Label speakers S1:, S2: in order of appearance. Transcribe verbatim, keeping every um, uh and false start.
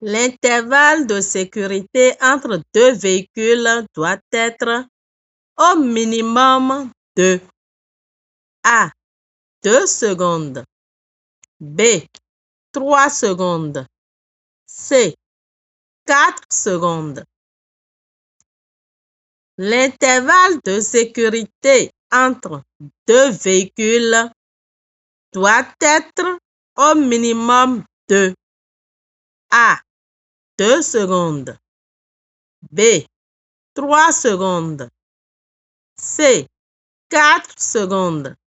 S1: L'intervalle de sécurité entre deux véhicules doit être au minimum de A. deux secondes. B. trois secondes. C. quatre secondes. L'intervalle de sécurité entre deux véhicules doit être au minimum de A. deux secondes. B. trois secondes. C. quatre secondes.